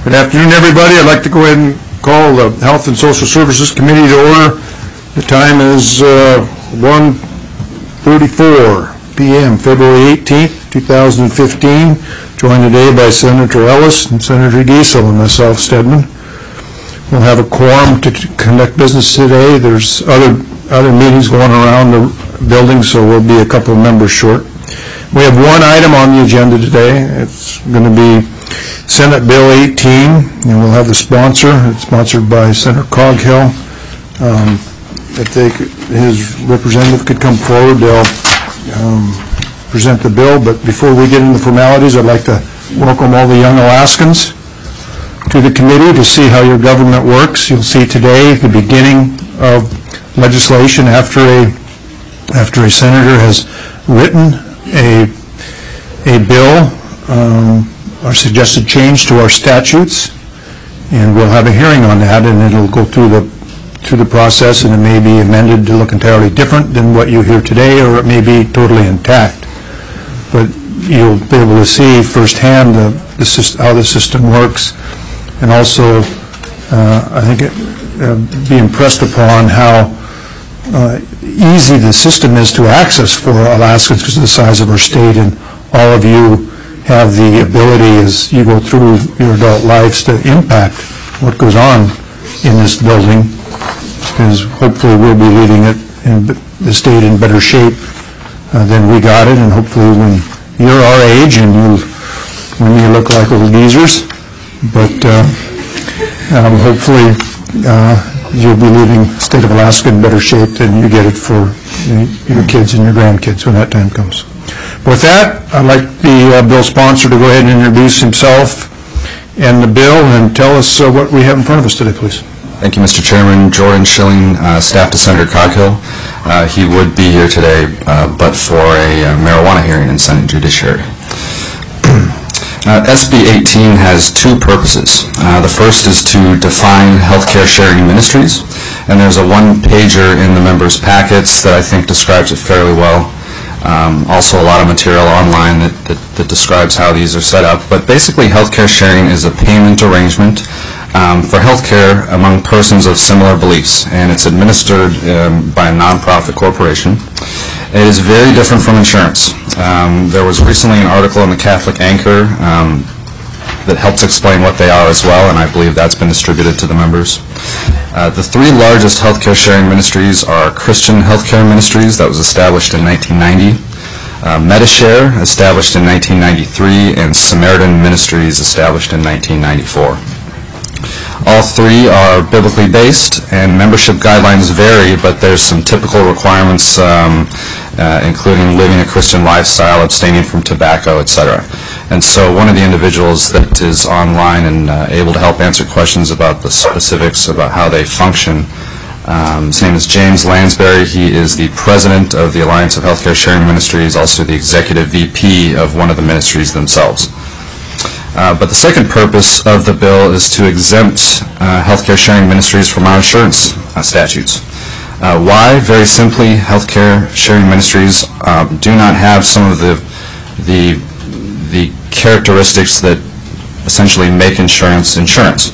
Good afternoon, everybody. I'd like to go ahead and call the Health and Social Services Committee to order. The time is 1:34 p.m., February 18th, 2015. Joined today by Senator Ellis and Senator Giesel and myself, Stedman. We'll have a quorum to conduct business today. There's other meetings going around the building, so we'll be a couple of members short. We have one item on the agenda today. It's going to be Senate Bill 18, and we'll have the sponsor. It's sponsored by Senator Coghill. If his representative could come forward, they'll present the bill. But before we get into the formalities, I'd like to welcome all the young Alaskans to the committee to see how your government works. You'll see today the beginning of legislation after a senator has written a bill, our suggested change to our statutes, and we'll have a hearing on that, and it'll go through the process, and it may be amended to look entirely different than what you hear today, or it may be totally intact. But you'll be able to see firsthand how the system works, and also I think be impressed upon how easy the system is to access for Alaskans because of the size of our state, and all of you have the ability as you go through your adult lives to impact what goes on in this building, because hopefully we'll be leaving it in the state in better shape than we got it, and hopefully when you're our age and when you look like little geezers, but hopefully you'll be leaving the state of Alaska in better shape than you get it for your kids and your grandkids when that time comes. With that, I'd like the bill sponsor to go ahead and introduce himself and the bill and tell us what we have in front of us today, please. Thank you, Mr. Chairman. Jordan Schilling, staff to Senator Coghill. He would be here today, but for a marijuana hearing in Senate Judiciary. SB 18 has two purposes. The first is to define healthcare sharing ministries, and there's a one-pager in the members' packets that I think describes it fairly well. Also a lot of material online that describes how these are set up. But basically, healthcare sharing is a payment arrangement for healthcare among persons of similar beliefs, and it's administered by a nonprofit corporation. It is very different from insurance. There was recently an article in the Catholic Anchor that helps explain what they are as well, and I believe that's been distributed to the members. The three largest healthcare sharing ministries are Christian Healthcare Ministries, that was established in 1990, Medishare, established in 1993, and Samaritan Ministries, established in 1994. All three are biblically based, and membership guidelines vary, but there's some typical requirements, including living a Christian lifestyle, abstaining from tobacco, etc. And so one of the individuals that is online and able to help answer questions about the specifics about how they function, his name is James Lansbury. He is the president of the Alliance of Healthcare Sharing Ministries, also the executive VP of one of the ministries themselves. But the second purpose of the bill is to exempt healthcare sharing ministries from our insurance statutes. Why? Very simply, healthcare sharing ministries do not have some of the characteristics that essentially make insurance insurance.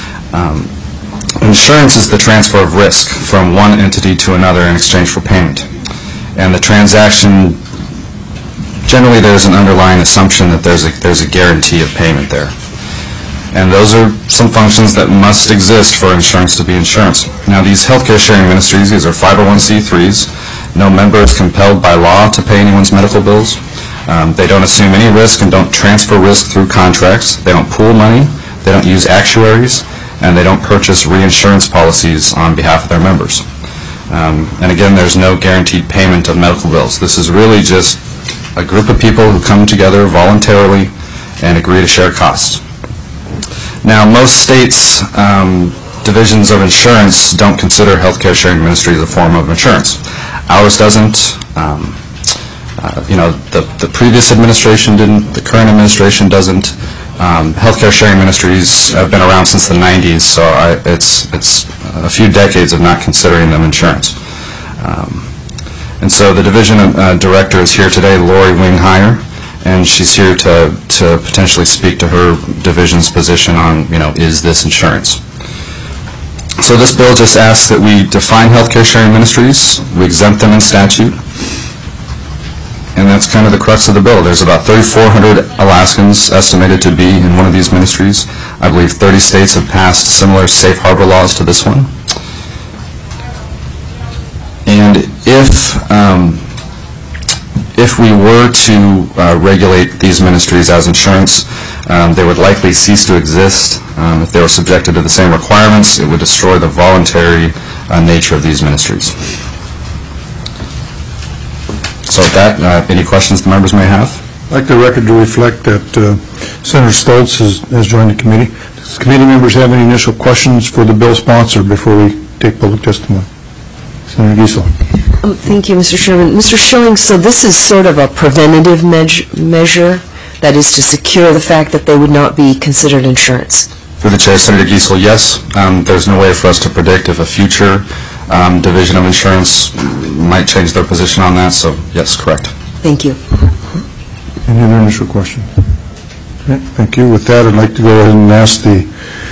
Insurance is the transfer of risk from one entity to another in exchange for payment. And the transaction, generally there's an underlying assumption that there's a guarantee of payment there. And those are some functions that must exist for insurance to be insurance. Now, these healthcare sharing ministries, these are 501c3s. No member is compelled by law to pay anyone's medical bills. They don't assume any risk and don't transfer risk through contracts. They don't pool money. They don't use actuaries. And they don't purchase reinsurance policies on behalf of their members. And again, there's no guaranteed payment of medical bills. This is really just a group of people who come together voluntarily and agree to share costs. Now, most states' divisions of insurance don't consider healthcare sharing ministries a form of insurance. Ours doesn't. The previous administration didn't. The current administration doesn't. Healthcare sharing ministries have been around since the 90s, so it's a few decades of not considering them insurance. And so the division director is here today, Lori Wingheyer, and she's here to potentially speak to her division's position on, is this insurance? So this bill just asks that we define healthcare sharing ministries, we exempt them in statute, and that's kind of the crux of the bill. There's about 3,400 Alaskans estimated to be in one of these ministries. I believe 30 states have passed similar safe harbor laws to this one. And if we were to regulate these ministries as insurance, they would likely cease to exist. If they were subjected to the same requirements, it would destroy the voluntary nature of these ministries. So with that, any questions the members may have? I'd like the record to reflect that Senator Stoltz has joined the committee. Does committee members have any initial questions for the bill sponsor before we take public testimony? Senator Giesel. Thank you, Mr. Chairman. Mr. Schilling, so this is sort of a preventative measure, that is to secure the fact that they would not be considered insurance? Through the Chair, Senator Giesel, yes. There's no way for us to predict if a future division of insurance might change their position on that, so yes, correct. Thank you. Any other initial questions? Okay, thank you. With that, I'd like to go ahead and ask the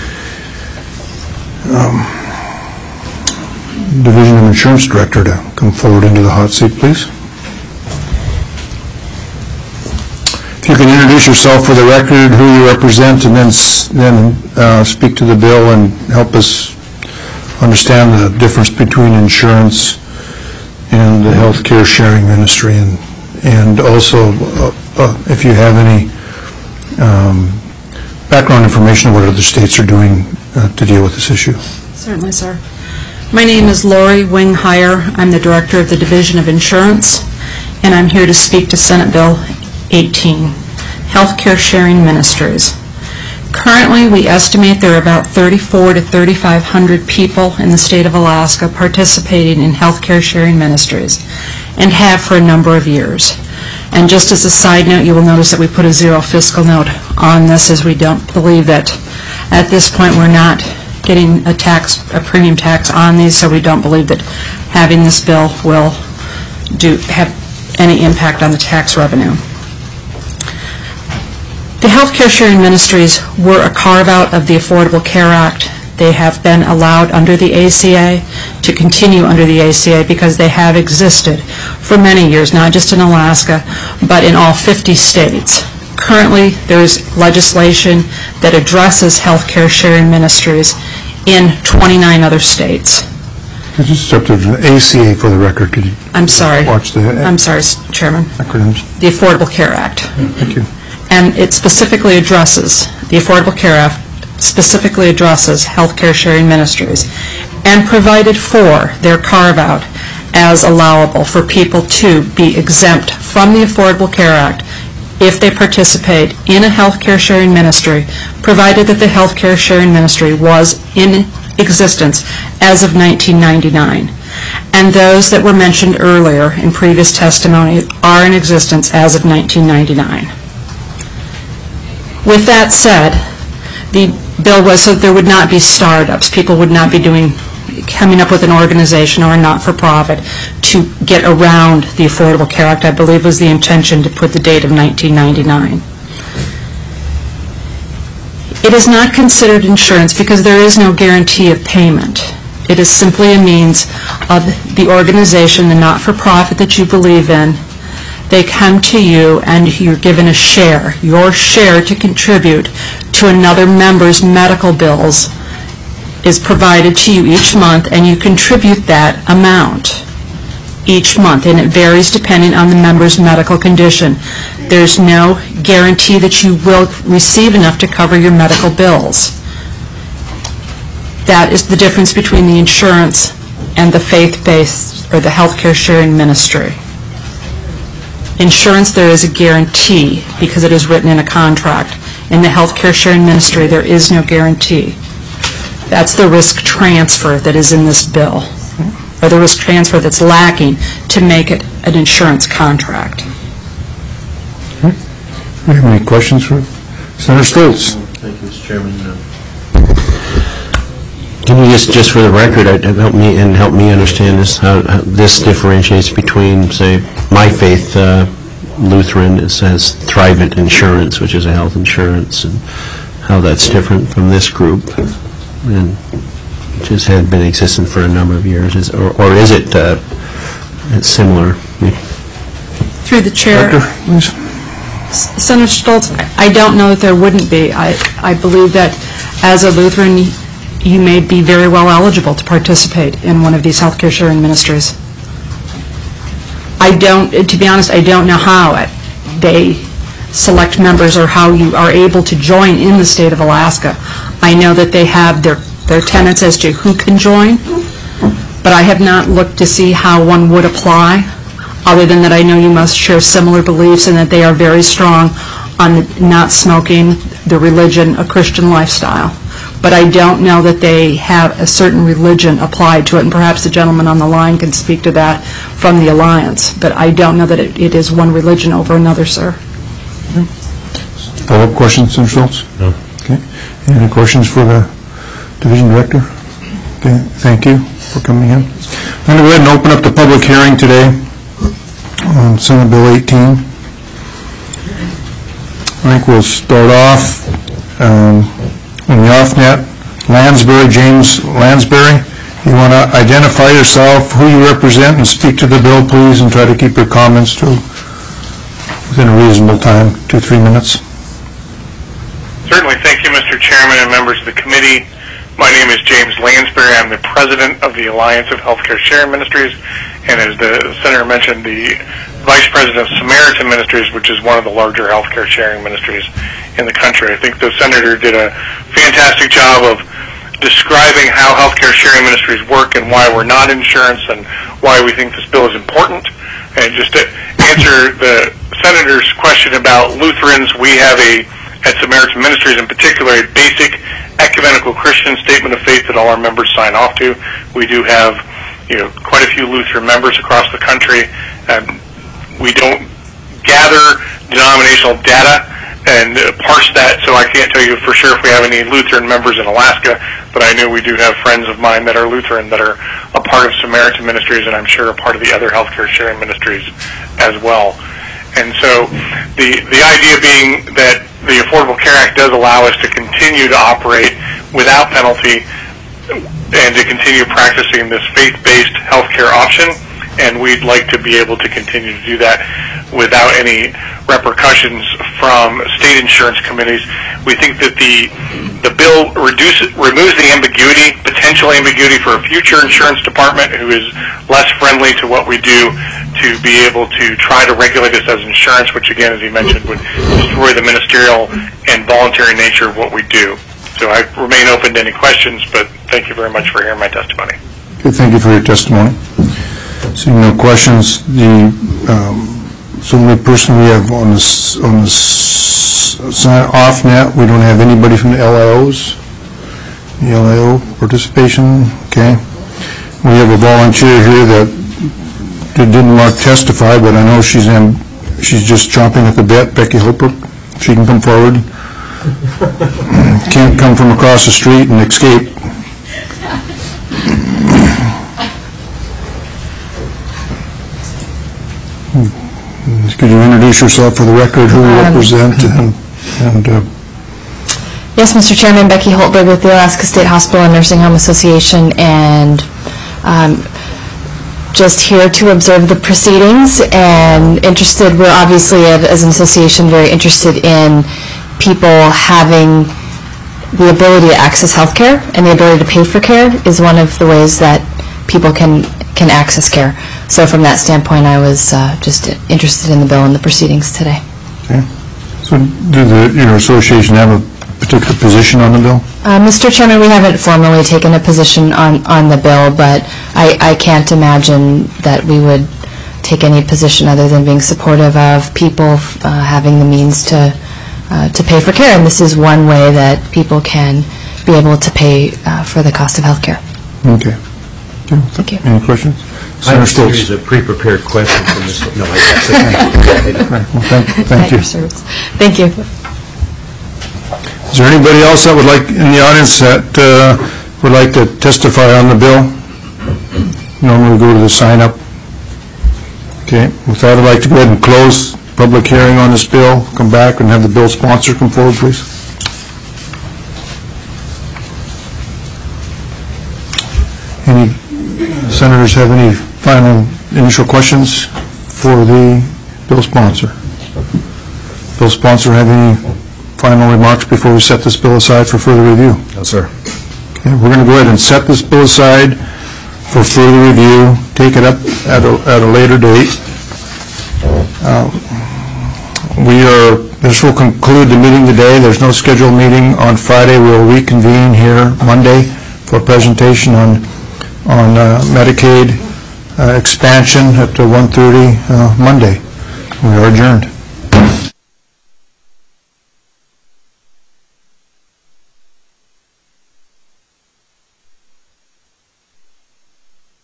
Division of Insurance Director to come forward into the hot seat, please. If you can introduce yourself for the record, who you represent, and then speak to the bill and help us understand the difference between insurance and the healthcare sharing ministry, and also if you have any background information on what other states are doing to deal with this issue. Certainly, sir. My name is Lori Wing-Heyer. I'm the Director of the Division of Insurance, and I'm here to speak to Senate Bill 18, Healthcare Sharing Ministries. Currently, we estimate there are about 3,400 to 3,500 people in the state of Alaska participating in healthcare sharing ministries, and have for a number of years. And just as a side note, you will notice that we put a zero fiscal note on this, as we don't believe that at this point we're not getting a premium tax on these, so we don't believe that having this bill will have any impact on the tax revenue. The healthcare sharing ministries were a carve-out of the Affordable Care Act. They have been allowed under the ACA to continue under the ACA because they have existed for many years, not just in Alaska, but in all 50 states. Currently, there is legislation that addresses healthcare sharing ministries in 29 other states. I just stepped to the ACA for the record. Could you I'm sorry. Watch the I'm sorry, Chairman. Acronyms. The Affordable Care Act. Thank you. And it specifically addresses, the Affordable Care Act specifically addresses healthcare sharing ministries, and provided for their carve-out as allowable for people to be exempt from the Affordable Care Act if they participate in a healthcare sharing ministry, provided that the healthcare sharing ministry was in existence as of 1999. And those that were mentioned earlier in previous testimony are in existence as of 1999. With that said, the bill was so there would not be startups. People would not be coming up with an organization or a not-for-profit to get around the Affordable Care Act. I believe was the intention to put the date of 1999. It is not considered insurance because there is no guarantee of payment. It is simply a means of the organization, the not-for-profit that you believe in. They come to you and you're given a share, your share to contribute to another member's medical bills is provided to you each month, and you contribute that amount each month, and it varies depending on the member's medical condition. There's no guarantee that you will receive enough to cover your medical bills. That is the difference between the insurance and the faith-based or the healthcare sharing ministry. Insurance, there is a guarantee because it is written in a contract. In the healthcare sharing ministry, there is no guarantee. That's the risk transfer that is in this bill, or the risk transfer that's lacking to make it an insurance contract. Okay. Do you have any questions for Senator Stoltz? Thank you, Mr. Chairman. Can you just for the record, help me understand this, how this differentiates between, say, my faith Lutheran, it says Thrivent Insurance, which is a health insurance, and how that's different from this group, and just had been existent for a number of years, or is it it's similar? Through the chair, Director, please. Senator Stoltz, I don't know that there wouldn't be. I believe that as a Lutheran, you may be very well eligible to participate in one of these healthcare sharing ministries. To be honest, I don't know how they select members or how you are able to join in the state of Alaska. I know that they have their tenets as to who can join, but I have not looked to see how one would apply, other than that I know you must share similar beliefs and that they are very strong on not smoking, the religion, a Christian lifestyle. But I don't know that they have a certain religion applied to it, and perhaps the gentleman on the line can speak to that from the Alliance. But I don't know that it is one religion over another, sir. Follow-up questions, Senator Schultz? No. Okay. Any questions for the Division Director? Okay, thank you for coming in. I'm going to go ahead and open up the public hearing today on Senate Bill 18. I think we'll start off on the off-net. Lansbury, James Lansbury. You want to identify yourself, who you represent, and speak to the bill, please, and try to keep your comments to within a reasonable time, 2-3 minutes. Certainly. Thank you, Mr. Chairman and members of the committee. My name is James Lansbury. I'm the president of the Alliance of Healthcare Sharing Ministries, and as the Senator mentioned, the vice president of Samaritan Ministries, which is one of the larger healthcare sharing ministries in the country. I think the Senator did a fantastic job of describing how healthcare sharing ministries work and why we're not insurance and why we think this bill is important. And just to answer the Senator's question about Lutherans, we have at Samaritan Ministries in particular, a basic ecumenical Christian statement of faith that all our members sign off to. We do have, quite a few Lutheran members across the country. We don't gather denominational data and parse that, so I can't tell you for sure if we have any Lutheran members in Alaska, but I know we do have friends of mine that are Lutheran that are a part of Samaritan Ministries, and I'm sure a part of the other healthcare sharing ministries as well. And so the idea being that the Affordable Care Act does allow us to continue to operate without penalty and to continue practicing this faith-based healthcare option, and we'd like to be able to continue to do that without any repercussions from state insurance committees. We think that the bill removes the ambiguity, potential ambiguity for a future insurance department who is less friendly to what we do, to be able to try to regulate us as insurance, which again, as he mentioned, would destroy the ministerial and voluntary nature of what we do. So I remain open to any questions, but thank you very much for hearing my testimony. Okay, thank you for your testimony. Seeing no questions, the only person we have on the off-net, we don't have anybody from the LIOs, the LIO participation. Okay. We have a volunteer here that didn't want to testify, but I know she's just chomping at the bit. Becky Holbrook, she can come forward. Can't come from across the street and escape. Could you introduce yourself for the record, who you represent, and Yes, Mr. Chairman, Becky Holtberg with the Alaska State Hospital and Nursing Home Association, and just here to observe the proceedings and interested. We're obviously, as an association, very interested in people having the ability to access health care, and the ability to pay for care is one of the ways that people can access care. So from that standpoint, I was just interested in the bill and the proceedings today. Okay. So do your association have a particular position on the bill? Mr. Chairman, we haven't formally taken a position on the bill, but I can't imagine that we would take any position other than being supportive of people having the means to pay for care. And this is one way that people can be able to pay for the cost of health care. Okay. Thank you. Any questions? I have Senator a series of pre-prepared questions from this. No, I Thank you. Thank you. Is there anybody else that would like, in the audience, that would like to testify on the bill? Normally we go to the sign-up. Okay. With that, I'd like to go ahead and close public hearing on this bill, come back and have the bill sponsor come forward, please. Any senators have any final initial questions for the bill sponsor? Bill sponsor have any final remarks before we set this bill aside for further review? No, sir. Okay, we're going to go ahead and set this bill aside for further review, take it up at a later date. This will conclude the meeting today. There's no scheduled meeting on Friday. We'll reconvene here Monday for a presentation on Medicaid expansion at 1:30 Monday. We are adjourned.